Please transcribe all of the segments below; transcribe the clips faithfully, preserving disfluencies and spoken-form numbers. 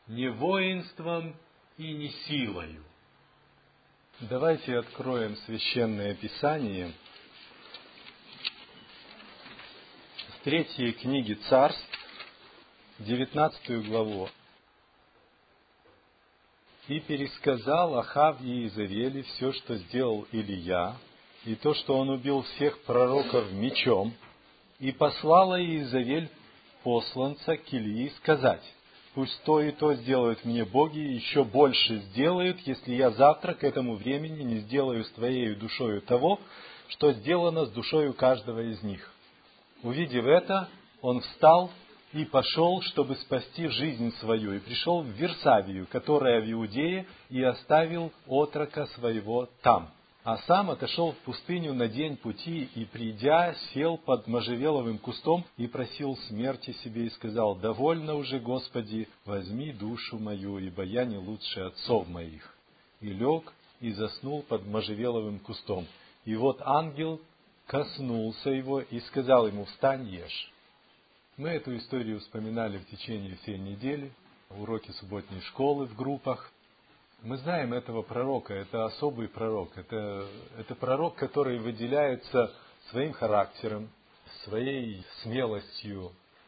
не воинством и не силою. Давайте откроем Священное Писание с третьей книги Царств, девятнадцатую главу. «И пересказал Ахав Иезавели все, что сделал Илия, и то, что он убил всех пророков мечом, и послала Иезавель посланца к Илии сказать: пусть то и то сделают мне боги, и еще больше сделают, если я завтра к этому времени не сделаю с твоею душою того, что сделано с душою каждого из них». Увидев это, он встал и пошел, чтобы спасти жизнь свою, и пришел в Вирсавию, которая в Иудее, и оставил отрока своего там. А сам отошел в пустыню на день пути, и, придя, сел под можжевеловым кустом и просил смерти себе, и сказал: «Довольно уже, Господи, возьми душу мою, ибо я не лучше отцов моих». И лег, и заснул под можжевеловым кустом. И вот ангел коснулся его и сказал ему: «Встань, ешь». Мы эту историю вспоминали в течение всей недели, уроки субботней школы в группах. Мы знаем этого пророка, это особый пророк, это, это пророк, который выделяется своим характером, своей смелостью,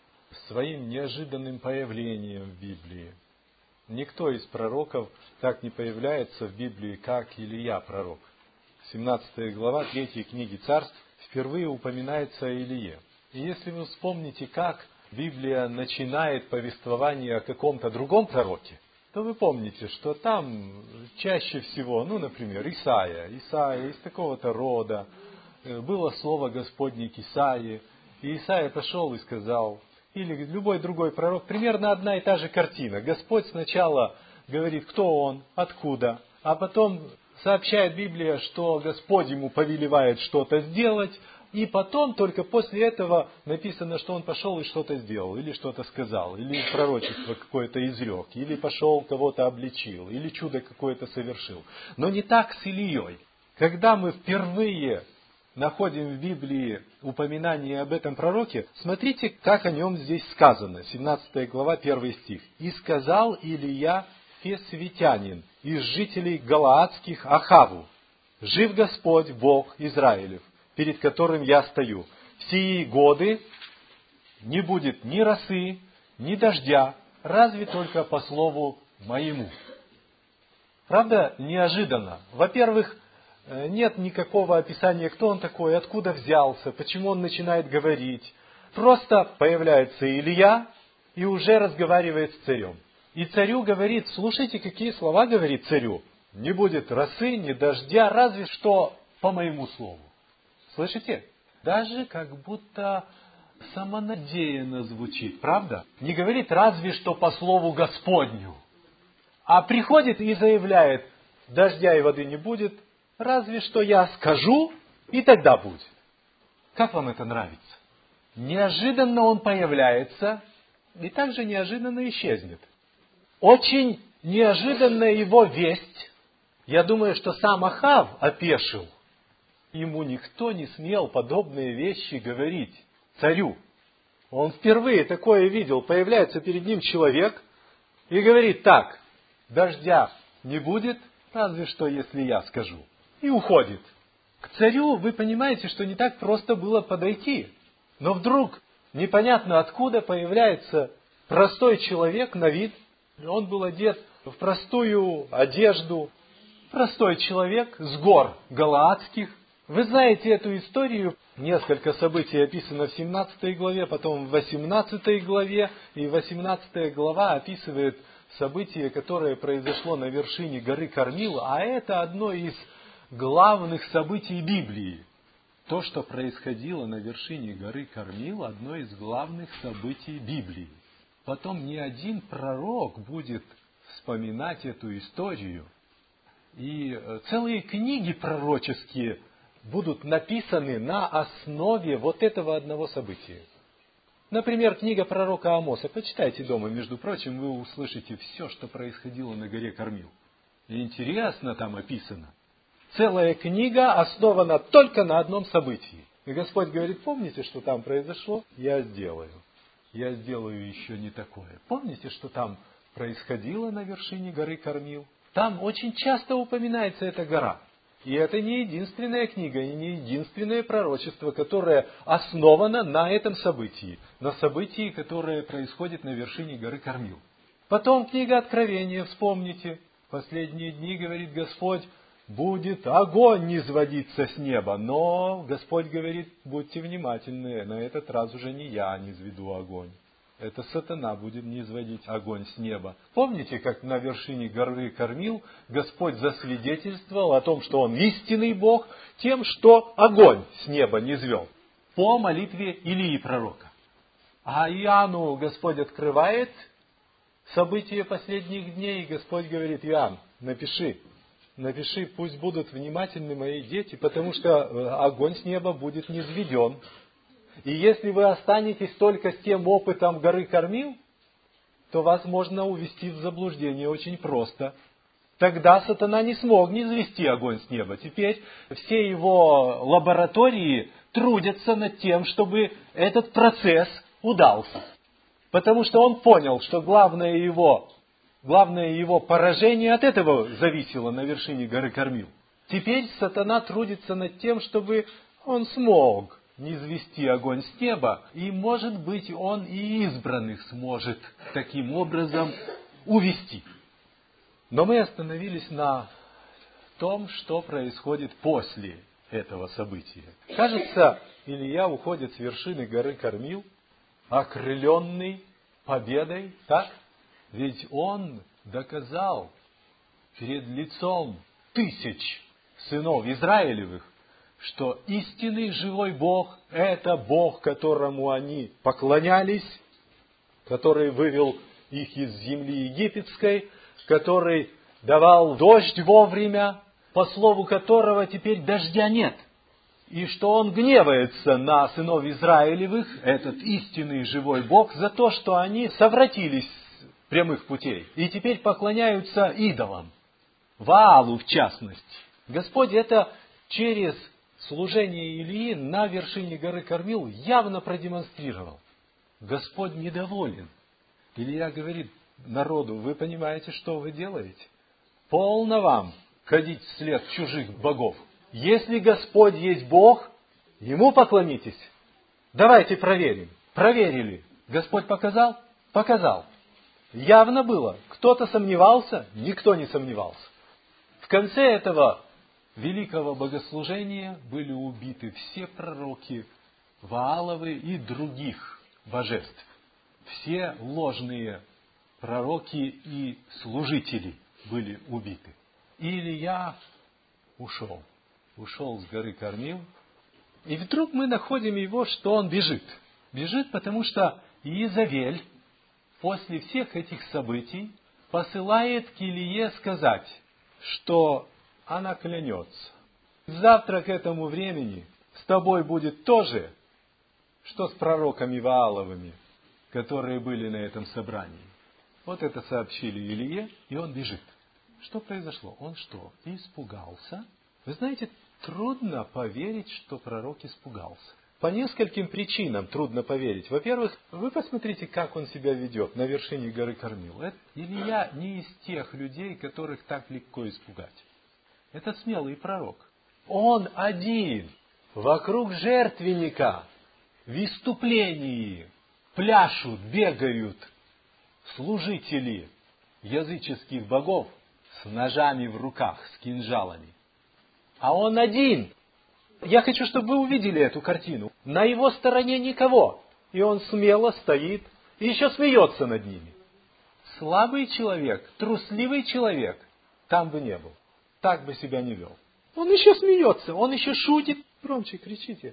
своим неожиданным появлением в Библии. Никто из пророков так не появляется в Библии, как Илия пророк. семнадцатая глава третьей книги Царств впервые упоминается о Илие. И если вы вспомните, как Библия начинает повествование о каком-то другом пророке, то вы помните, что там чаще всего, ну, например, Исаия, Исаия из такого-то рода, было слово Господне к Исаии, и Исаия пошел и сказал, или любой другой пророк, примерно одна и та же картина. Господь сначала говорит, кто он, откуда, а потом сообщает Библия, что Господь ему повелевает что-то сделать, и потом, только после этого написано, что он пошел и что-то сделал, или что-то сказал, или пророчество какое-то изрек, или пошел кого-то обличил, или чудо какое-то совершил. Но не так с Илией. Когда мы впервые находим в Библии упоминание об этом пророке, смотрите, как о нем здесь сказано. семнадцатая глава, первый стих. «И сказал Илия Тесвитянин из жителей Галаадских Ахаву: жив Господь, Бог Израилев, перед которым я стою. В сии годы не будет ни росы, ни дождя, разве только по слову моему». Правда, неожиданно. Во-первых, нет никакого описания, кто он такой, откуда взялся, почему он начинает говорить. Просто появляется Илия и уже разговаривает с царем. И царю говорит, слушайте, какие слова говорит царю. Не будет росы, ни дождя, разве что по моему слову. Слышите? Даже как будто самонадеянно звучит, правда? Не говорит разве что по слову Господню. А приходит и заявляет, дождя и воды не будет, разве что я скажу, и тогда будет. Как вам это нравится? Неожиданно он появляется, и также неожиданно исчезнет. Очень неожиданная его весть. Я думаю, что сам Ахав опешил. Ему никто не смел подобные вещи говорить, царю. Он впервые такое видел. Появляется перед ним человек и говорит так: дождя не будет, разве что если я скажу. И уходит. К царю вы понимаете, что не так просто было подойти. Но вдруг, непонятно откуда, появляется простой человек на вид. Он был одет в простую одежду. Простой человек с гор Галаадских. Вы знаете эту историю, несколько событий описано в семнадцатой главе, потом в восемнадцатой главе, и восемнадцатая глава описывает событие, которое произошло на вершине горы Кармил, а это одно из главных событий Библии. То, что происходило на вершине горы Кармил, одно из главных событий Библии. Потом ни один пророк будет вспоминать эту историю, и целые книги пророческие будут написаны на основе вот этого одного события. Например, книга пророка Амоса. Почитайте дома, между прочим, вы услышите все, что происходило на горе Кармил. И интересно там описано. Целая книга основана только на одном событии. И Господь говорит, помните, что там произошло? Я сделаю. Я сделаю еще не такое. Помните, что там происходило на вершине горы Кармил. Там очень часто упоминается эта гора. И это не единственная книга и не единственное пророчество, которое основано на этом событии. На событии, которое происходит на вершине горы Кармил. Потом книга Откровения, вспомните. Последние дни, говорит Господь, будет огонь низводиться с неба. Но Господь говорит, будьте внимательны, на этот раз уже не я низведу огонь. Это сатана будет низводить огонь с неба. Помните, как на вершине горы Кармил Господь засвидетельствовал о том, что Он истинный Бог, тем, что огонь с неба низвел по молитве Илии пророка. А Иоанну Господь открывает события последних дней, и Господь говорит, Иоанн, напиши, напиши, пусть будут внимательны мои дети, потому что огонь с неба будет низведен. И если вы останетесь только с тем опытом горы Кармил, то вас можно увести в заблуждение очень просто. Тогда сатана не смог низвести огонь с неба. Теперь все его лаборатории трудятся над тем, чтобы этот процесс удался. Потому что он понял, что главное его, главное его поражение от этого зависело на вершине горы Кармил. Теперь сатана трудится над тем, чтобы он смог низвести огонь с неба, и, может быть, он и избранных сможет таким образом увести. Но мы остановились на том, что происходит после этого события. Кажется, Илия уходит с вершины горы Кармил, окрыленный победой, так? Ведь он доказал перед лицом тысяч сынов Израилевых, что истинный живой Бог – это Бог, которому они поклонялись, который вывел их из земли египетской, который давал дождь вовремя, по слову которого теперь дождя нет. И что Он гневается на сынов Израилевых, этот истинный живой Бог, за то, что они совратились с прямых путей и теперь поклоняются идолам, Ваалу в частности. Господь это через служение Илии на вершине горы Кармил явно продемонстрировал. Господь недоволен. Илия говорит народу, вы понимаете, что вы делаете? Полно вам ходить вслед чужих богов. Если Господь есть Бог, Ему поклонитесь. Давайте проверим. Проверили. Господь показал? Показал. Явно было. Кто-то сомневался? Никто не сомневался. В конце этого великого богослужения были убиты все пророки Вааловы и других божеств. Все ложные пророки и служители были убиты. И Илия ушел. Ушел с горы Кармил. И вдруг мы находим его, что он бежит. Бежит, потому что Иезавель после всех этих событий посылает к Илие сказать, что она клянется. Завтра к этому времени с тобой будет то же, что с пророками Вааловыми, которые были на этом собрании. Вот это сообщили Илие, и он бежит. Что произошло? Он что, испугался? Вы знаете, трудно поверить, что пророк испугался. По нескольким причинам трудно поверить. Во-первых, вы посмотрите, как он себя ведет на вершине горы Кармил. Илия не из тех людей, которых так легко испугать. Это смелый пророк. Он один, вокруг жертвенника, в выступлении, пляшут, бегают служители языческих богов с ножами в руках, с кинжалами. А он один. Я хочу, чтобы вы увидели эту картину. На его стороне никого. И он смело стоит и еще смеется над ними. Слабый человек, трусливый человек там бы не был. Так бы себя не вел. Он еще смеется, он еще шутит. Громче кричите.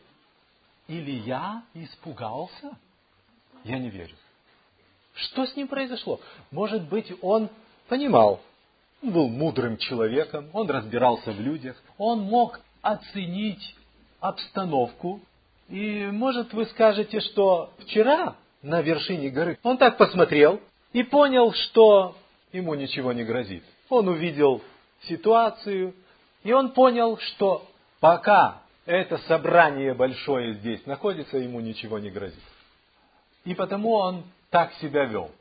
Илия испугался? Я не верю. Что с ним произошло? Может быть, он понимал. Он был мудрым человеком, он разбирался в людях. Он мог оценить обстановку. И, может, вы скажете, что вчера на вершине горы он так посмотрел и понял, что ему ничего не грозит. Он увидел ситуацию, и он понял, что пока это собрание большое здесь находится, ему ничего не грозит. И потому он так себя вел.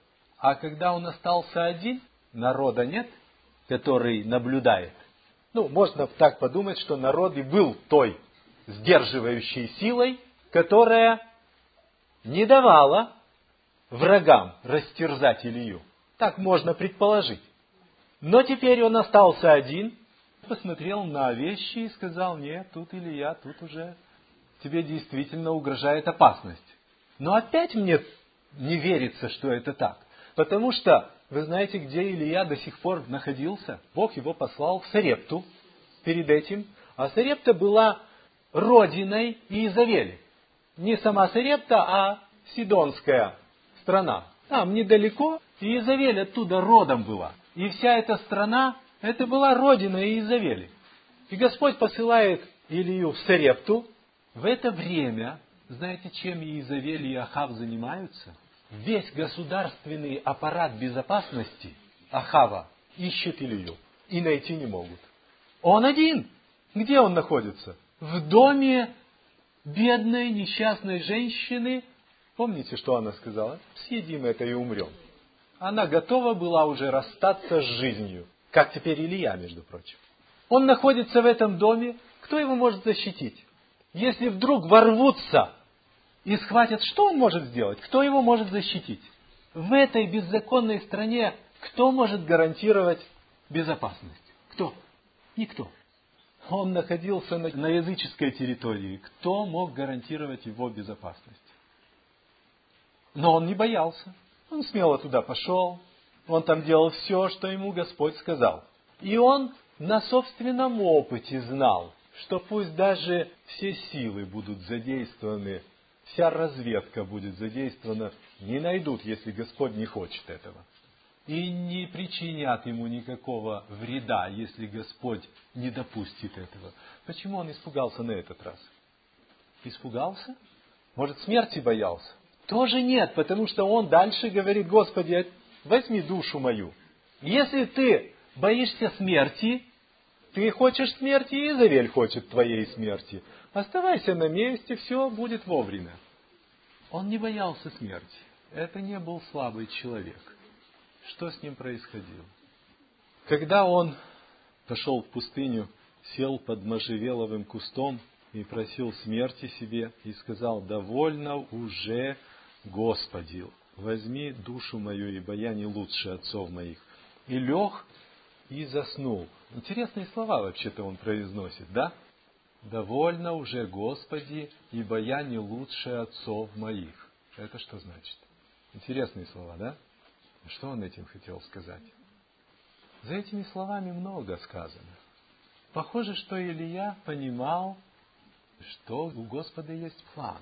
А когда он остался один, народа нет, который наблюдает. Ну, можно так подумать, что народ и был той сдерживающей силой, которая не давала врагам растерзать Илью. Так можно предположить. Но теперь он остался один, посмотрел на вещи и сказал: нет, тут Илия, тут уже тебе действительно угрожает опасность. Но опять мне не верится, что это так. Потому что, вы знаете, где Илия до сих пор находился? Бог его послал в Сарепту перед этим. А Сарепта была родиной Иезавели. Не сама Сарепта, а Сидонская страна. Там недалеко Иезавель оттуда родом была. И вся эта страна, это была родина Иезавели. И Господь посылает Илию в Сарепту. В это время, знаете, чем Иезавель и Ахав занимаются? Весь государственный аппарат безопасности Ахава ищет Илью и найти не могут. Он один. Где он находится? В доме бедной, несчастной женщины. Помните, что она сказала? Съедим это и умрем. Она готова была уже расстаться с жизнью. Как теперь Илия, между прочим. Он находится в этом доме. Кто его может защитить? Если вдруг ворвутся и схватят, что он может сделать? Кто его может защитить? В этой беззаконной стране кто может гарантировать безопасность? Кто? Никто. Он находился на языческой территории. Кто мог гарантировать его безопасность? Но он не боялся. Он смело туда пошел. Он там делал все, что ему Господь сказал. И он на собственном опыте знал, что пусть даже все силы будут задействованы, вся разведка будет задействована, не найдут, если Господь не хочет этого. И не причинят ему никакого вреда, если Господь не допустит этого. Почему он испугался на этот раз? Испугался? Может, смерти боялся? Тоже нет, потому что он дальше говорит: Господи, возьми душу мою. Если ты боишься смерти, ты хочешь смерти, и Иезавель хочет твоей смерти. Оставайся на месте, все будет вовремя. Он не боялся смерти. Это не был слабый человек. Что с ним происходило? Когда он пошел в пустыню, сел под можжевеловым кустом и просил смерти себе, и сказал: довольно уже, Господи, возьми душу мою, ибо я не лучше отцов моих. И лег, и заснул. Интересные слова вообще-то он произносит, да? Довольно уже, Господи, ибо я не лучше отцов моих. Это что значит? Интересные слова, да? Что он этим хотел сказать? За этими словами много сказано. Похоже, что Илия понимал, что у Господа есть план.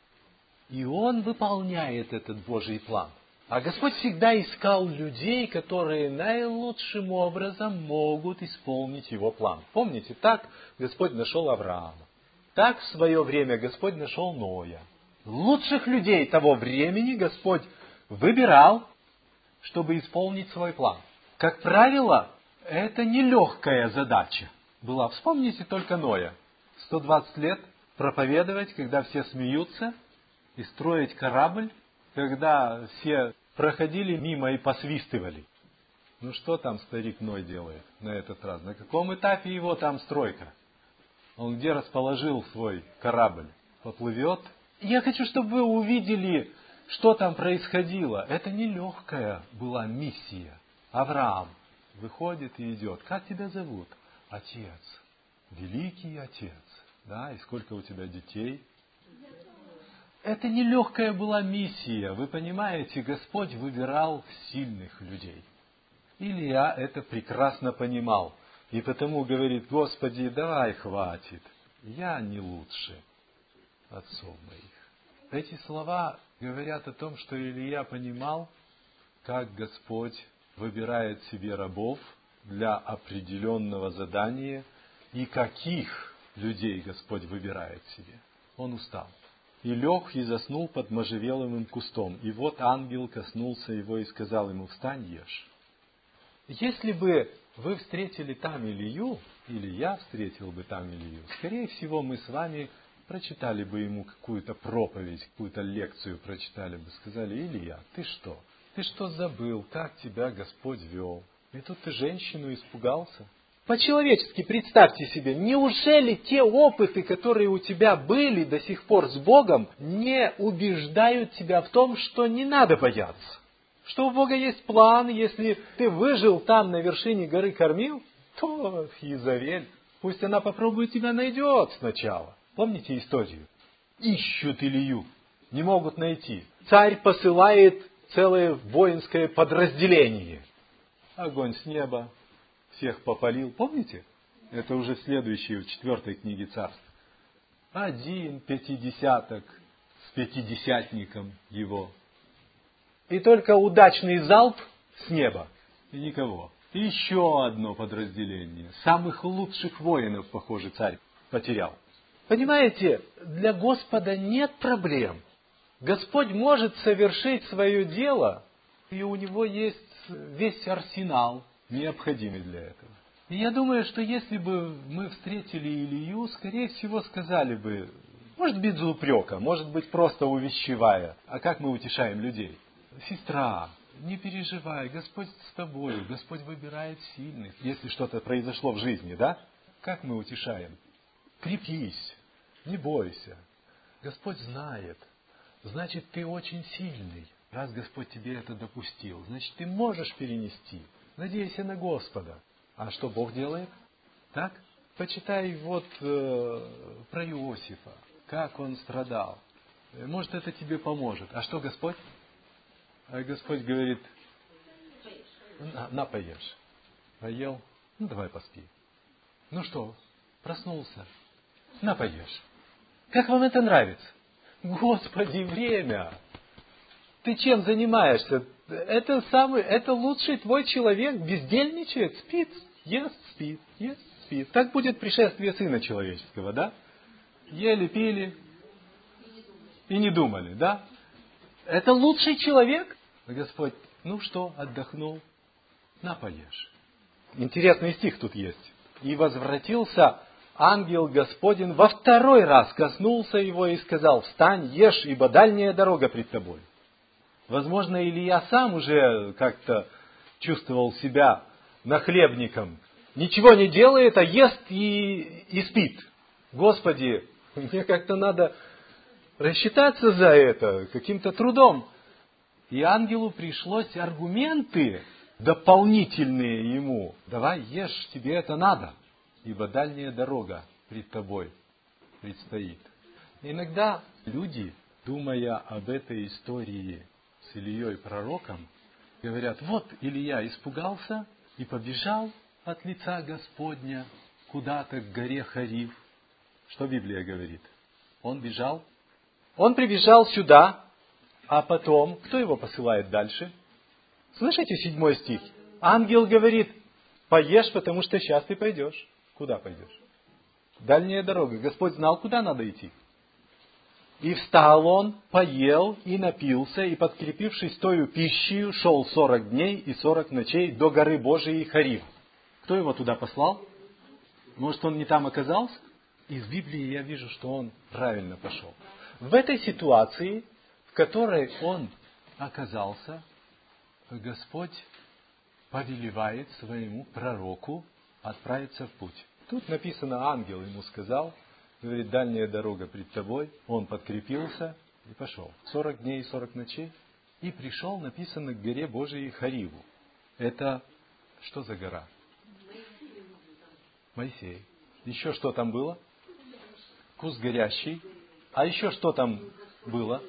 И он выполняет этот Божий план. А Господь всегда искал людей, которые наилучшим образом могут исполнить Его план. Помните, так Господь нашел Авраама. Так в свое время Господь нашел Ноя. Лучших людей того времени Господь выбирал, чтобы исполнить свой план. Как правило, это нелегкая задача была. Вспомните только Ноя. сто двадцать лет проповедовать, когда все смеются, и строить корабль, когда все проходили мимо и посвистывали. Ну что там старик Ной делает на этот раз? На каком этапе его там стройка? Он где расположил свой корабль? Поплывет? Я хочу, чтобы вы увидели, что там происходило. Это нелегкая была миссия. Авраам выходит и идет. Как тебя зовут? Отец. Великий Отец. Да, и сколько у тебя детей? Это нелегкая была миссия. Вы понимаете, Господь выбирал сильных людей. Илия это прекрасно понимал. И потому говорит: Господи, давай хватит. Я не лучше отцов моих. Эти слова говорят о том, что Илия понимал, как Господь выбирает себе рабов для определенного задания и каких людей Господь выбирает себе. Он устал. И лег и заснул под можжевеловым кустом. И вот ангел коснулся его и сказал ему: встань, ешь. Если бы вы встретили там Илью, или я встретил бы там Илью, скорее всего, мы с вами прочитали бы ему какую-то проповедь, какую-то лекцию прочитали бы, сказали: Илия, ты что, Ты что забыл, как тебя Господь вел? И тут ты женщину испугался. По-человечески представьте себе, неужели те опыты, которые у тебя были до сих пор с Богом, не убеждают тебя в том, что не надо бояться? Что у Бога есть план, если ты выжил там на вершине горы Кормил, то Иезавель, пусть она попробует тебя найдет сначала. Помните историю? Ищут Илью, не могут найти. Царь посылает целое воинское подразделение. Огонь с неба всех попалил. Помните? Это уже следующее, в четвертой книге Царств. Один пятидесяток с пятидесятником его. И только удачный залп с неба. И никого. И еще одно подразделение. Самых лучших воинов, похоже, царь потерял. Понимаете, для Господа нет проблем. Господь может совершить свое дело, и у Него есть весь арсенал, необходимый для этого. И я думаю, что если бы мы встретили Илью, скорее всего сказали бы, может быть, за упрека, может быть, просто увещевая. А как мы утешаем людей? Сестра, не переживай, Господь с тобой, Господь выбирает сильных. Если что-то произошло в жизни, да? Как мы утешаем? Крепись, не бойся. Господь знает. Значит, ты очень сильный. Раз Господь тебе это допустил, значит, ты можешь перенести. Надейся на Господа. А что Бог делает? Так? Почитай вот э, про Иосифа, как он страдал. Может, это тебе поможет. А что Господь? А Господь говорит, на, на поешь. Поел? Ну, давай поспи. Ну что, проснулся? На поешь. Как вам это нравится? Господи, время! Ты чем занимаешься? Это самый, это лучший твой человек, бездельничает, спит, ест, спит, ест, спит. Так будет пришествие Сына Человеческого, да? Ели, пили и не думали, да? Это лучший человек? Господь, ну что, отдохнул? На, поешь. Интересный стих тут есть. И возвратился ангел Господень во второй раз, коснулся его и сказал, встань, ешь, ибо дальняя дорога пред тобой. Возможно, Илья сам уже как-то чувствовал себя нахлебником. Ничего не делает, а ест и, и спит. Господи, мне как-то надо рассчитаться за это каким-то трудом. И ангелу пришлось аргументы дополнительные ему. Давай ешь, тебе это надо, ибо дальняя дорога пред тобой предстоит. Иногда люди, думая об этой истории с Ильей пророком, говорят, вот Илья испугался и побежал от лица Господня куда-то к горе Харив. Что Библия говорит? Он бежал. Он прибежал сюда, а потом, кто его посылает дальше? Слышите седьмой стих? Ангел говорит, поешь, потому что сейчас ты пойдешь. Куда пойдешь? Дальняя дорога. Господь знал, куда надо идти. И встал он, поел и напился, и, подкрепившись тою пищей, шел сорок дней и сорок ночей до горы Божией Харив. Кто его туда послал? Может, он не там оказался? Из Библии я вижу, что он правильно пошел. В этой ситуации, в которой он оказался, Господь повелевает своему пророку отправиться в путь. Тут написано, ангел ему сказал, говорит, дальняя дорога пред тобой. Он подкрепился и пошел. Сорок дней и сорок ночей. И пришел, написано, к горе Божией Хариву. Это что за гора? Моисей. Еще что там было? Куст горящий. А еще что там было?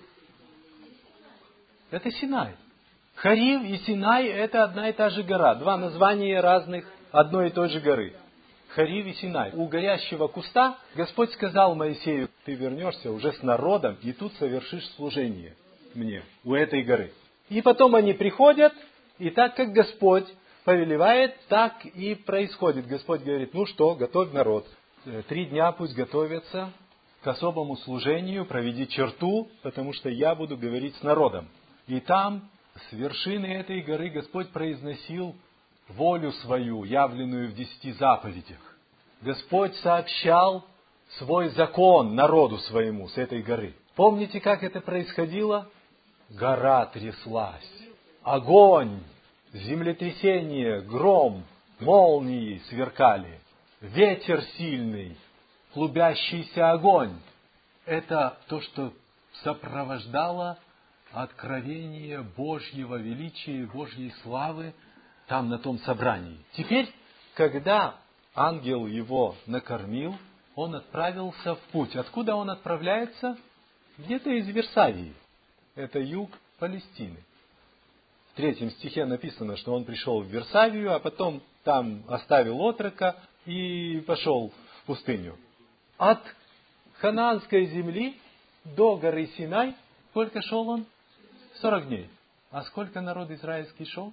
Это Синай. Харив и Синай это одна и та же гора. Два названия разных одной и той же горы. Харив и Синай. У горящего куста Господь сказал Моисею, ты вернешься уже с народом и тут совершишь служение мне у этой горы. И потом они приходят, и так как Господь повелевает, так и происходит. Господь говорит, ну что, готовь народ. Три дня пусть готовятся к особому служению, проведи черту, потому что я буду говорить с народом. И там, с вершины этой горы, Господь произносил волю свою, явленную в десяти заповедях. Господь сообщал свой закон народу своему с этой горы. Помните, как это происходило? Гора тряслась. огонь, землетрясение, гром, молнии сверкали, ветер сильный, клубящийся огонь. Это то, что сопровождало откровение Божьего величия и Божьей славы там, на том собрании. Теперь, когда ангел его накормил, он отправился в путь. Откуда он отправляется? Где-то из Вирсавии. Это юг Палестины. В третьем стихе написано, что он пришел в Вирсавию, а потом там оставил отрока и пошел в пустыню. От ханаанской земли до горы Синай сколько шел он? сорок дней. А сколько народ израильский шел?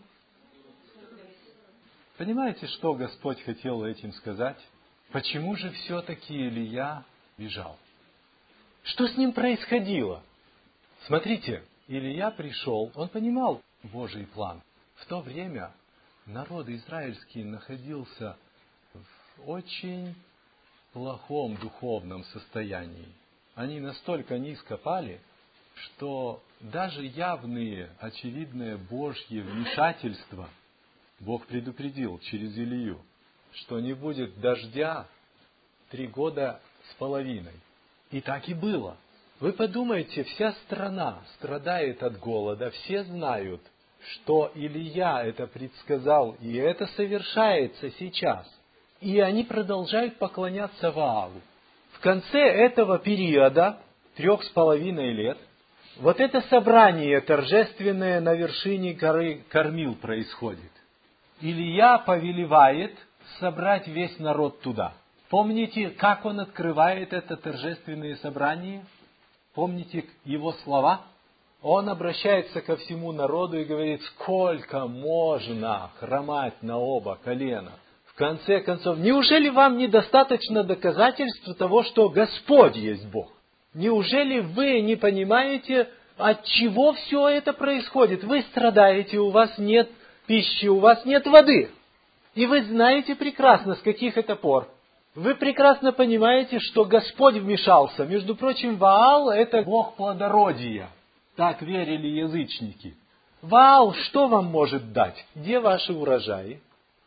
Понимаете, что Господь хотел этим сказать? Почему же все-таки Илия бежал? Что с ним происходило? Смотрите, Илия пришел, он понимал Божий план. В то время народ израильский находился в очень плохом духовном состоянии. Они настолько низко пали, что даже явные, очевидные Божьи вмешательства Бог предупредил через Илию, что не будет дождя три года с половиной. И так и было. Вы подумайте, вся страна страдает от голода, все знают, что Илия это предсказал, и это совершается сейчас. И они продолжают поклоняться Ваалу. В конце этого периода, трех с половиной лет, вот это собрание торжественное на вершине горы Кормил происходит. Илия повелевает собрать весь народ туда. Помните, как он открывает это торжественное собрание? Помните его слова? Он обращается ко всему народу и говорит: сколько можно хромать на оба колена? В конце концов, неужели вам недостаточно доказательств того, что Господь есть Бог? Неужели вы не понимаете, от чего все это происходит? Вы страдаете, у вас нет пищи, у вас нет воды. И вы знаете прекрасно, с каких это пор. Вы прекрасно понимаете, что Господь вмешался. Между прочим, Ваал – это бог плодородия. Так верили язычники. Ваал что вам может дать? Где ваши урожаи?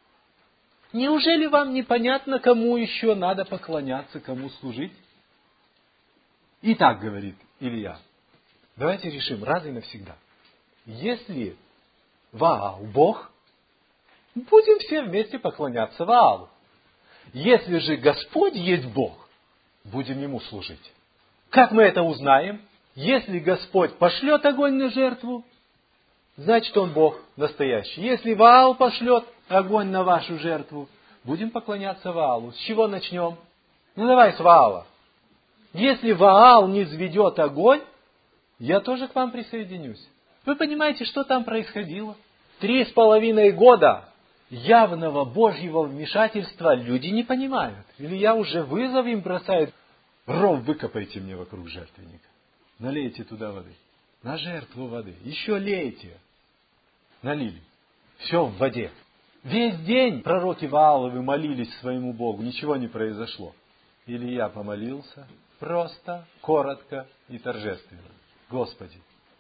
Неужели вам непонятно, кому еще надо поклоняться, кому служить? Итак, говорит Илия, давайте решим раз и навсегда. Если Ваал Бог, будем все вместе поклоняться Ваалу. Если же Господь есть Бог, будем Ему служить. Как мы это узнаем? Если Господь пошлет огонь на жертву, значит Он Бог настоящий. Если Ваал пошлет огонь на вашу жертву, будем поклоняться Ваалу. С чего начнем? Ну давай с Ваала. Если Ваал не взведет огонь, я тоже к вам присоединюсь. Вы понимаете, что там происходило? Три с половиной года явного Божьего вмешательства люди не понимают. Илья уже вызов им бросает. Ров выкопайте мне вокруг жертвенника. Налейте туда воды. На жертву воды. Еще лейте. Налили. Все в воде. Весь день пророки Вааловы молились своему Богу. Ничего не произошло. Илья помолился. Просто, коротко и торжественно. Господи,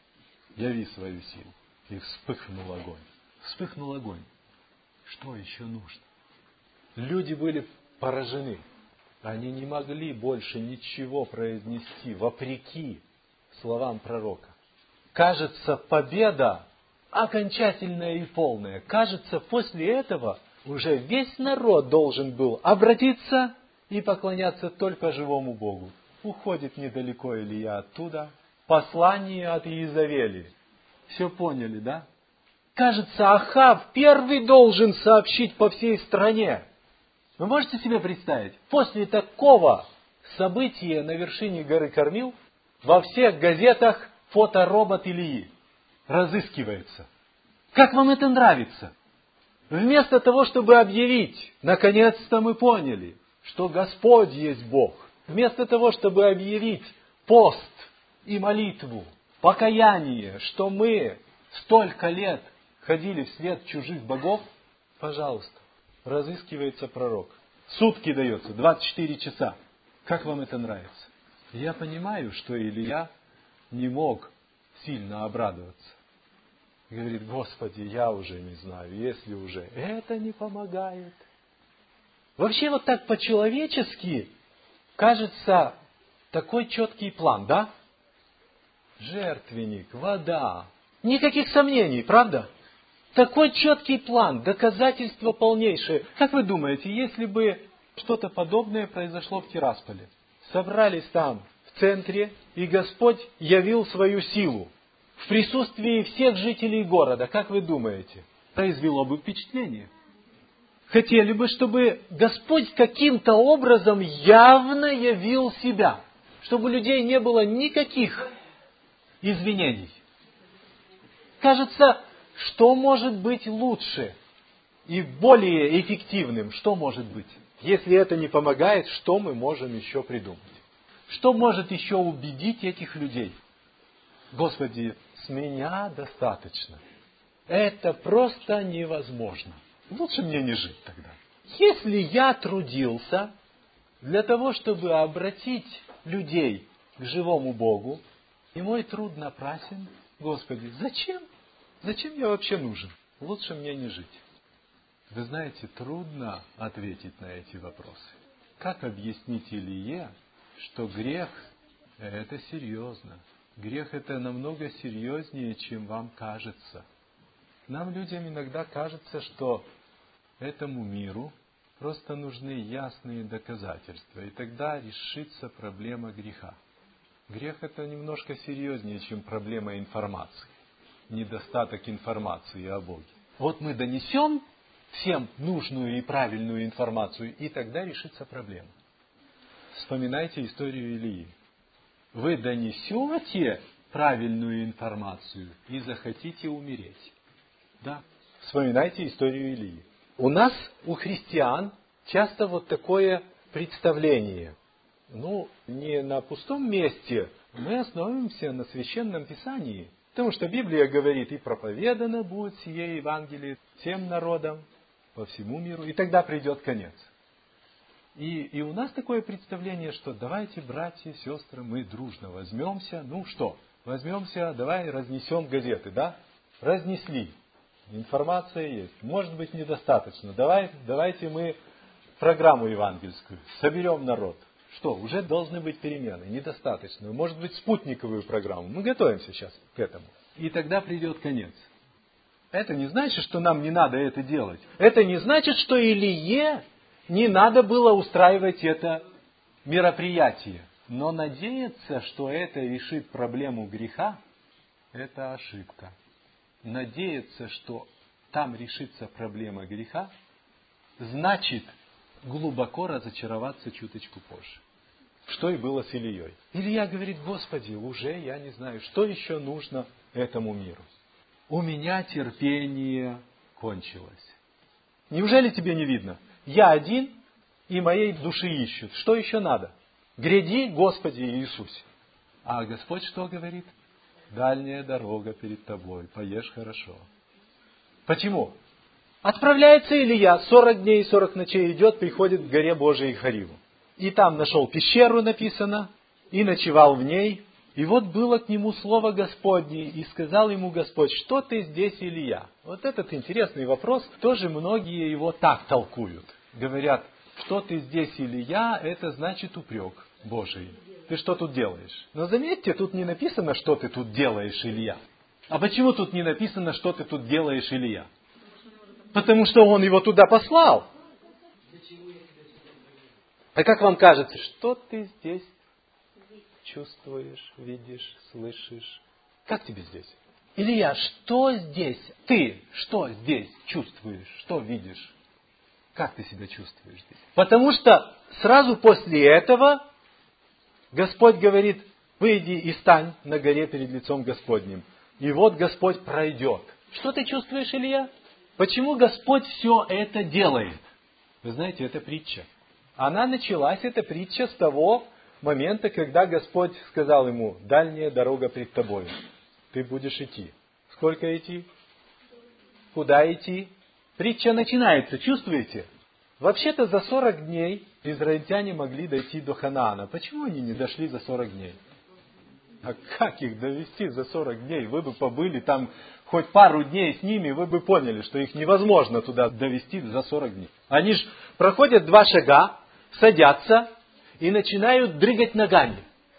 яви свою силу. И вспыхнул огонь. Вспыхнул огонь. Что еще нужно? Люди были поражены. Они не могли больше ничего произнести, вопреки словам пророка. Кажется, победа окончательная и полная. Кажется, после этого уже весь народ должен был обратиться и поклоняться только живому Богу. Уходит недалеко Илия оттуда. Послание от Иезавели. Все поняли, да? Кажется, Ахав первый должен сообщить по всей стране. Вы можете себе представить? После такого события на вершине горы Кормил во всех газетах фоторобот Илии разыскивается. Как вам это нравится? Вместо того, чтобы объявить, наконец-то мы поняли, что Господь есть Бог. Вместо того, чтобы объявить пост и молитву, покаяние, что мы столько лет ходили вслед чужих богов, пожалуйста, разыскивается пророк. Сутки дается, двадцать четыре часа. Как вам это нравится? Я понимаю, что Илия не мог сильно обрадоваться. И говорит: Господи, я уже не знаю, если уже это не помогает. Вообще вот так по-человечески кажется такой четкий план, да? Жертвенник, вода. Никаких сомнений, правда? Такой четкий план, доказательство полнейшее. Как вы думаете, если бы что-то подобное произошло в Тирасполе? Собрались там, в центре, и Господь явил свою силу в присутствии всех жителей города. Как вы думаете? Произвело бы впечатление. Хотели бы, чтобы Господь каким-то образом явно явил себя. Чтобы у людей не было никаких извинений. Кажется, что может быть лучше и более эффективным? Что может быть? Если это не помогает, что мы можем еще придумать? Что может еще убедить этих людей? Господи, с меня достаточно. Это просто невозможно. Лучше мне не жить тогда. Если я трудился для того, чтобы обратить людей к живому Богу, и мой труд напрасен, Господи, зачем? Зачем я вообще нужен? Лучше мне не жить. Вы знаете, трудно ответить на эти вопросы. Как объяснить Илие, что грех – это серьезно? Грех – это намного серьезнее, чем вам кажется. Нам, людям, иногда кажется, что этому миру просто нужны ясные доказательства, и тогда решится проблема греха. Грех – это немножко серьезнее, чем проблема информации. Недостаток информации о Боге. Вот мы донесем всем нужную и правильную информацию, и тогда решится проблема. Вспоминайте историю Илии. Вы донесете правильную информацию и захотите умереть. Да. Вспоминайте историю Илии. У нас, у христиан, часто вот такое представление. Ну, не на пустом месте. Мы основываемся на Священном Писании. Потому что Библия говорит: и проповедано будет сие Евангелие всем народам по всему миру, и тогда придет конец. И, и у нас такое представление, что давайте, братья, сестры, мы дружно возьмемся. Ну что, возьмемся, давай разнесем газеты, да? Разнесли. Информация есть. Может быть, недостаточно. Давай, давайте мы программу евангельскую соберем народ. Что, уже должны быть перемены, недостаточно. Может быть, спутниковую программу. Мы готовимся сейчас к этому. И тогда придет конец. Это не значит, что нам не надо это делать. Это не значит, что Илие не надо было устраивать это мероприятие. Но надеяться, что это решит проблему греха, это ошибка. Надеяться, что там решится проблема греха, значит глубоко разочароваться чуточку позже. Что и было с Илией. Илия говорит: Господи, уже я не знаю, что еще нужно этому миру. У меня терпение кончилось. Неужели тебе не видно? Я один, и моей души ищут. Что еще надо? Гряди, Господи Иисусе. А Господь что говорит? Дальняя дорога перед тобой, поешь хорошо. Почему? Отправляется Илия, сорок дней и сорок ночей идет, приходит к горе Божией Хариву. И там нашел пещеру, написано, и ночевал в ней. И вот было к нему слово Господне, и сказал ему Господь: что ты здесь, Илия? Вот этот интересный вопрос, тоже многие его так толкуют. Говорят: что ты здесь, Илия, это значит упрек Божий. Ты что тут делаешь? Но заметьте, тут не написано, что ты тут делаешь, Илия. А почему тут не написано, что ты тут делаешь, Илия? Потому что он его туда послал. А как вам кажется, что ты здесь чувствуешь, видишь, слышишь? Как тебе здесь? Илия, что здесь? Ты что здесь чувствуешь? Что видишь? Как ты себя чувствуешь здесь? Потому что сразу после этого Господь говорит: выйди и стань на горе перед лицом Господним. И вот Господь пройдет. Что ты чувствуешь, Илия? Почему Господь все это делает? Вы знаете, это притча. Она началась, эта притча, с того момента, когда Господь сказал ему: дальняя дорога пред тобой. Ты будешь идти. Сколько идти? Куда идти? Притча начинается, чувствуете? Вообще-то за сорок дней израильтяне могли дойти до Ханаана. Почему они не дошли за сорок дней? А как их довести за сорок дней? Вы бы побыли там хоть пару дней с ними, вы бы поняли, что их невозможно туда довести за сорок дней. Они ж проходят два шага, садятся и начинают дрыгать ногами.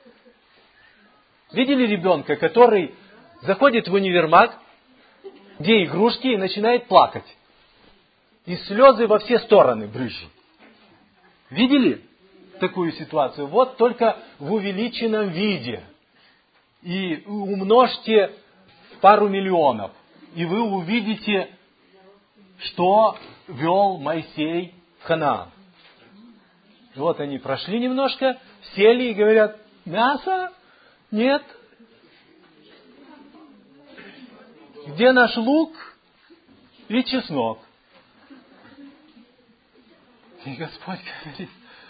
Видели ребенка, который заходит в универмаг, где игрушки, и начинает плакать? И слезы во все стороны брызжут. Видели такую ситуацию? Вот только в увеличенном виде. И умножьте пару миллионов, и вы увидите, что вел Моисей в Ханаан. Вот они прошли немножко, сели и говорят: мясо? Нет. Где наш лук и чеснок? И Господь говорит: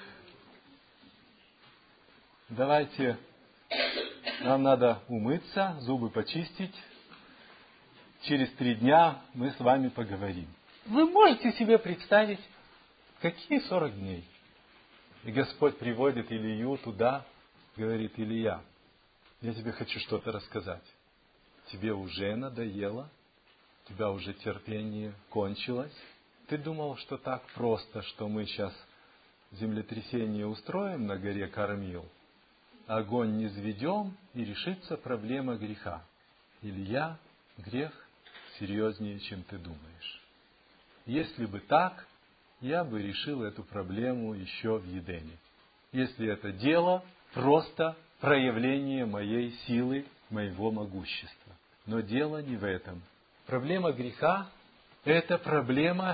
давайте, нам надо умыться, зубы почистить. Через три дня мы с вами поговорим. Вы можете себе представить, какие сорок дней? И Господь приводит Илию туда, говорит: Илия, я тебе хочу что-то рассказать. Тебе уже надоело? У тебя уже терпение кончилось? Ты думал, что так просто, что мы сейчас землетрясение устроим на горе Кармил, огонь не низведем, и решится проблема греха? Илья, грех серьезнее, чем ты думаешь. Если бы так, я бы решил эту проблему еще в Едене. Если это дело просто проявление моей силы, моего могущества. Но дело не в этом. Проблема греха – это проблема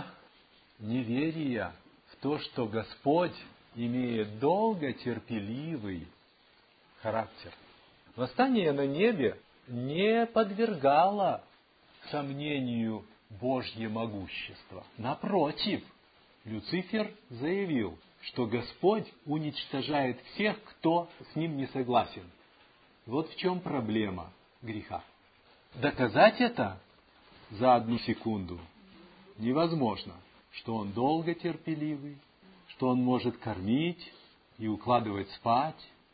неверия в то, что Господь имеет долготерпеливый характер. Восстание на небе не подвергало сомнению Божье могущество. Напротив, Люцифер заявил, что Господь уничтожает всех, кто с ним не согласен. Вот в чем проблема греха. Доказать это за одну секунду невозможно, что он долготерпеливый, что он может кормить и укладывать спать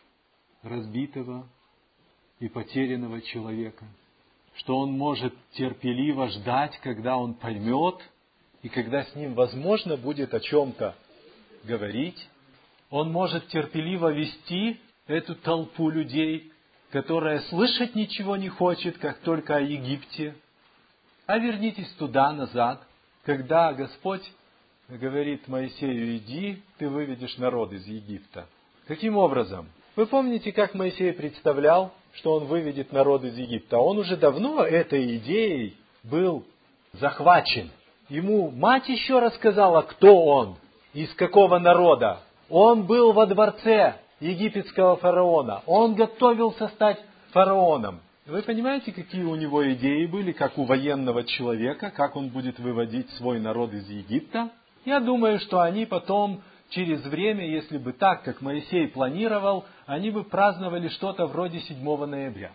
разбитого и потерянного человека, что он может терпеливо ждать, когда он поймет, и когда с ним возможно будет о чем-то говорить. Он может терпеливо вести эту толпу людей, которая слышать ничего не хочет, как только о Египте. А вернитесь туда, назад, когда Господь говорит Моисею: иди, ты выведешь народ из Египта. Каким образом? Вы помните, как Моисей представлял, что он выведет народ из Египта? Он уже давно этой идеей был захвачен. Ему мать еще рассказала, кто он, из какого народа. Он был во дворце египетского фараона. Он готовился стать фараоном. Вы понимаете, какие у него идеи были, как у военного человека, как он будет выводить свой народ из Египта? Я думаю, что они потом, через время, если бы так, как Моисей планировал, они бы праздновали что-то вроде седьмого ноября.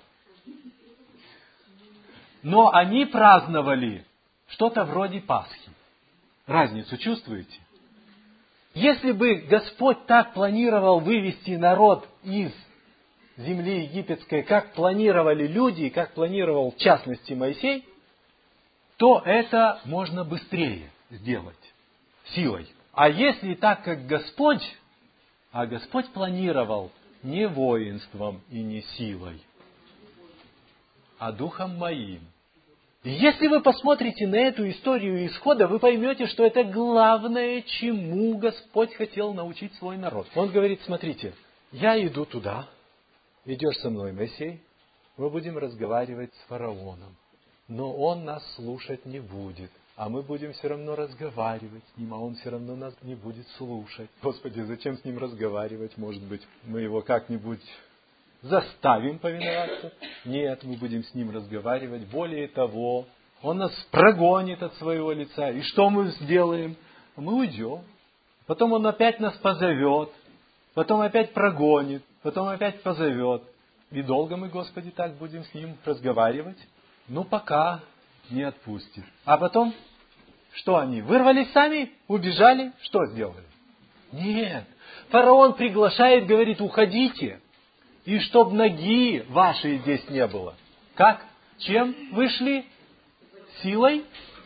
Но они праздновали что-то вроде Пасхи. Разницу чувствуете? Если бы Господь так планировал вывести народ из земли египетской, как планировали люди, и как планировал в частности Моисей, то это можно быстрее сделать силой. А если так, как Господь, а Господь планировал не воинством и не силой, а духом моим. И если вы посмотрите на эту историю исхода, вы поймете, что это главное, чему Господь хотел научить свой народ. Он говорит: смотрите, я иду туда, идешь со мной, Моисей, мы будем разговаривать с фараоном, но он нас слушать не будет. А мы будем все равно разговаривать с ним, а он все равно нас не будет слушать. Господи, зачем с ним разговаривать? Может быть, мы его как-нибудь заставим повиноваться? Нет, мы будем с ним разговаривать. Более того, он нас прогонит от своего лица. И что мы сделаем? Мы уйдем. Потом он опять нас позовет. Потом опять прогонит. Потом опять позовет. И долго мы, Господи, так будем с ним разговаривать? Ну, пока не отпустит. А потом, что они? Вырвались сами? Убежали? Что сделали? Нет. Фараон приглашает, говорит: уходите. и чтоб ноги вашей здесь не было. Как? Чем вышли? Силой?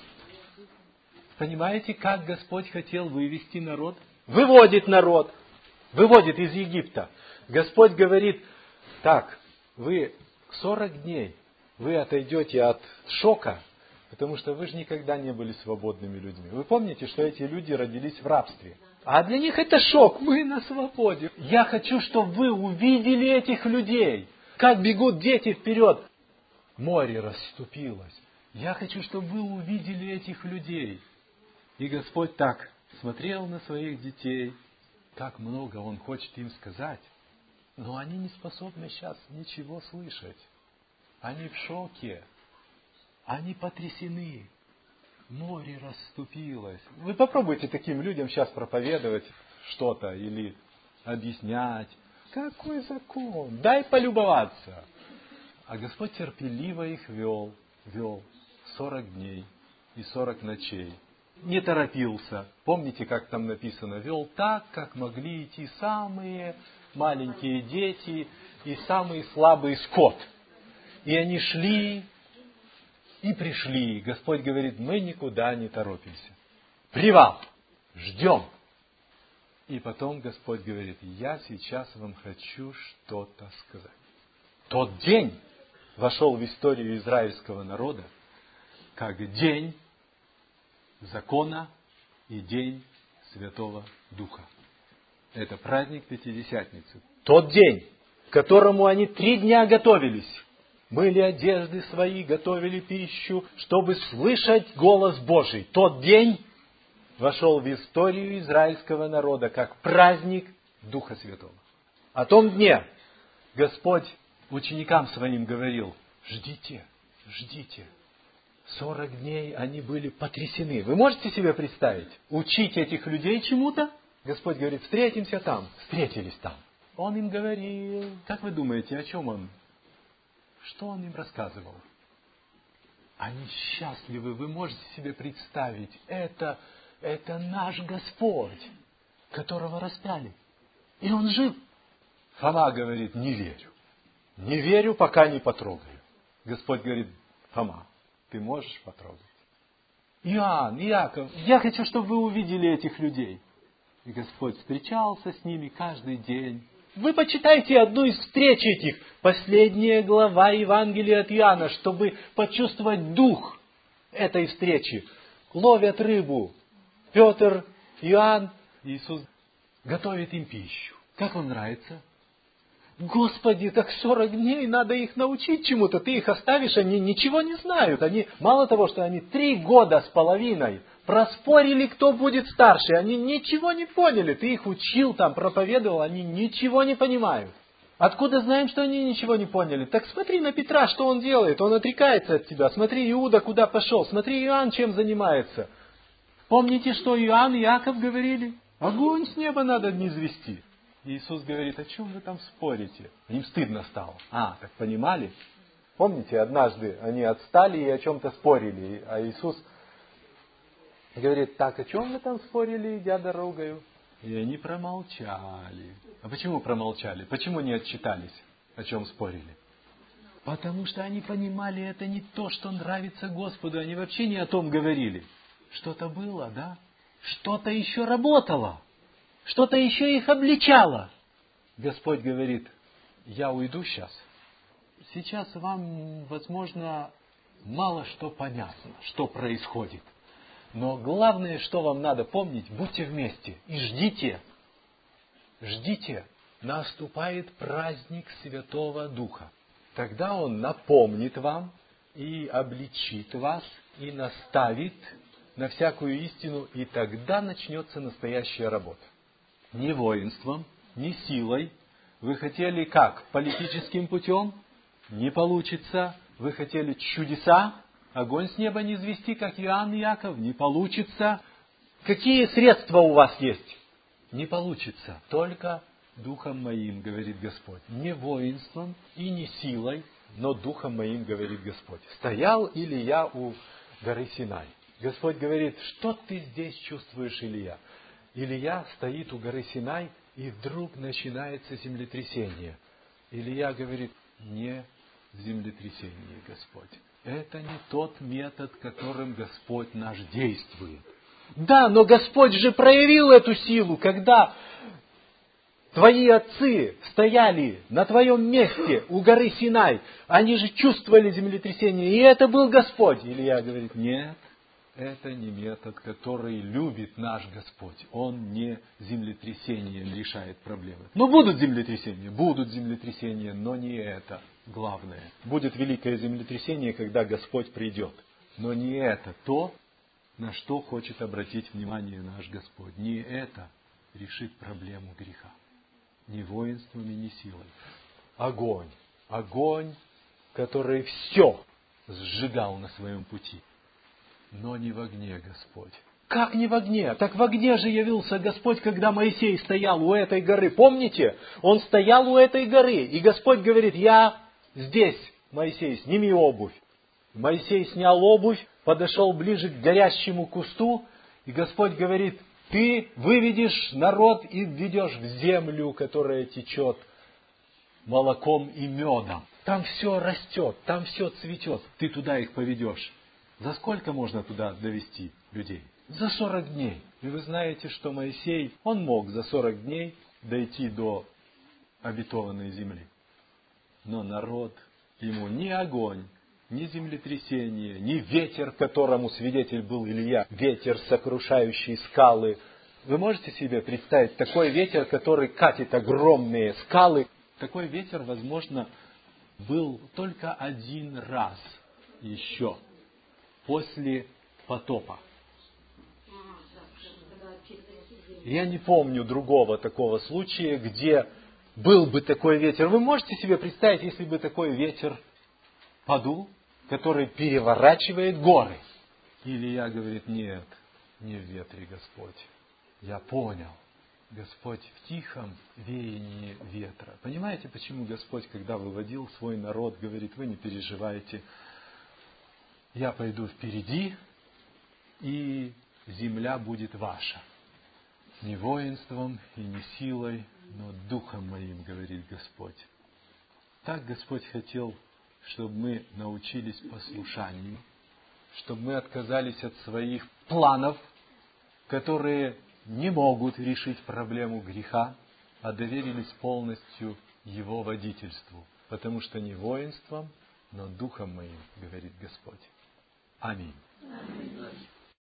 Понимаете, как Господь хотел вывести народ? Выводит народ. Выводит из Египта. Господь говорит, так, вы сорок дней, вы отойдете от шока, потому что вы же никогда не были свободными людьми. Вы помните, что эти люди родились в рабстве. А для них это шок, мы на свободе. Я хочу, чтобы вы увидели этих людей, как бегут дети вперед. Море расступилось. Я хочу, чтобы вы увидели этих людей. И Господь так смотрел на своих детей, как много Он хочет им сказать. Но они не способны сейчас ничего слышать. Они в шоке. Они потрясены. Море расступилось. Вы попробуйте таким людям сейчас проповедовать что-то или объяснять. Какой закон? Дай полюбоваться. А Господь терпеливо их вел, вел сорок дней и сорок ночей. Не торопился. Помните, как там написано? Вел так, как могли идти самые маленькие дети и самый слабый скот. И они шли и пришли. Господь говорит, мы никуда не торопимся. Привал. Ждем. И потом Господь говорит, я сейчас вам хочу что-то сказать. Тот день вошел в историю израильского народа как день закона и день Святого Духа. Это праздник Пятидесятницы. Тот день, к которому они три дня готовились. Мыли одежды свои, готовили пищу, чтобы слышать голос Божий. Тот день вошел в историю израильского народа как праздник Духа Святого. О том дне Господь ученикам своим говорил, ждите, ждите. Сорок дней они были потрясены. Вы можете себе представить? Учить этих людей чему-то? Господь говорит, встретимся там. Встретились там. Он им говорил. Как вы думаете, о чем он? Что он им рассказывал? Они счастливы. Вы можете себе представить. Это, это наш Господь, которого распяли. И он жив. Фома говорит, не верю. Не верю, пока не потрогаю. Господь говорит, Фома, ты можешь потрогать? Иоанн, Иаков, я хочу, чтобы вы увидели этих людей. И Господь встречался с ними каждый день. Вы почитайте одну из встреч этих, последняя глава Евангелия от Иоанна, чтобы почувствовать дух этой встречи. Ловят рыбу. Петр, Иоанн, Иисус готовит им пищу. Как вам нравится? Господи, так сорок дней, надо их научить чему-то. Ты их оставишь, они ничего не знают. Они, мало того, что они три года с половиной проспорили, кто будет старше. Они ничего не поняли. Ты их учил, там, проповедовал, они ничего не понимают. Откуда знаем, что они ничего не поняли? Так смотри на Петра, что он делает. Он отрекается от тебя. Смотри, Иуда куда пошел. Смотри, Иоанн чем занимается. Помните, что Иоанн и Иаков говорили? Огонь с неба надо низвести. Иисус говорит, о чем вы там спорите? Им стыдно стало. А, так понимали? Помните, однажды они отстали и о чем-то спорили. А Иисус говорит, так, о чем вы там спорили, идя дорогою? И они промолчали. А почему промолчали? Почему не отчитались, о чем спорили? Потому что они понимали, это не то, что нравится Господу. Они вообще не о том говорили. Что-то было, да? Что-то еще работало. Что-то еще их обличало. Господь говорит, я уйду сейчас. Сейчас вам, возможно, мало что понятно, что происходит. Но главное, что вам надо помнить, будьте вместе и ждите. Ждите. Наступает праздник Святого Духа. Тогда Он напомнит вам и обличит вас, и наставит на всякую истину, и тогда начнется настоящая работа. Не воинством, не силой. Вы хотели как? Политическим путем? Не получится. Вы хотели чудеса? Огонь с неба не низвести, как Иоанн и Иаков? Не получится. Какие средства у вас есть? Не получится. Только Духом Моим, говорит Господь. Не воинством и не силой, но Духом Моим, говорит Господь. Стоял Илия у горы Синай. Господь говорит, что ты здесь чувствуешь, Илия? Илия стоит у горы Синай, и вдруг начинается землетрясение. Илья говорит, не землетрясение, Господь. Это не тот метод, которым Господь наш действует. Да, но Господь же проявил эту силу, когда твои отцы стояли на твоем месте у горы Синай. Они же чувствовали землетрясение, и это был Господь. Илья говорит, нет, это не метод, который любит наш Господь. Он не землетрясением решает проблемы. Но будут землетрясения, будут землетрясения, но не это главное. Будет великое землетрясение, когда Господь придет. Но не это то, на что хочет обратить внимание наш Господь. Не это решит проблему греха. Ни воинством и ни силой. Огонь. Огонь, который все сжигал на своем пути. Но не в огне Господь. Как не в огне? Так в огне же явился Господь, когда Моисей стоял у этой горы. Помните? Он стоял у этой горы. И Господь говорит, я здесь, Моисей, сними обувь. Моисей снял обувь, подошел ближе к горящему кусту. И Господь говорит, ты выведешь народ и введешь в землю, которая течет молоком и медом. Там все растет, там все цветет. Ты туда их поведешь. За сколько можно туда довести людей? За сорок дней. И вы знаете, что Моисей, он мог за сорок дней дойти до обетованной земли. Но народ, ему ни огонь, ни землетрясение, ни ветер, которому свидетель был Илья, ветер, сокрушающий скалы. Вы можете себе представить такой ветер, который катит огромные скалы? Такой ветер, возможно, был только один раз еще после потопа. Я не помню другого такого случая, где был бы такой ветер. Вы можете себе представить, если бы такой ветер подул, который переворачивает горы? Илья говорит, нет, не в ветре Господь. Я понял. Господь в тихом веянии ветра. Понимаете, почему Господь, когда выводил свой народ, говорит, вы не переживайте, я пойду впереди, и земля будет ваша. Не воинством и не силой, но духом моим, говорит Господь. Так Господь хотел, чтобы мы научились послушанию, чтобы мы отказались от своих планов, которые не могут решить проблему греха, а доверились полностью Его водительству. Потому что не воинством, но духом моим, говорит Господь. Аминь. Аминь.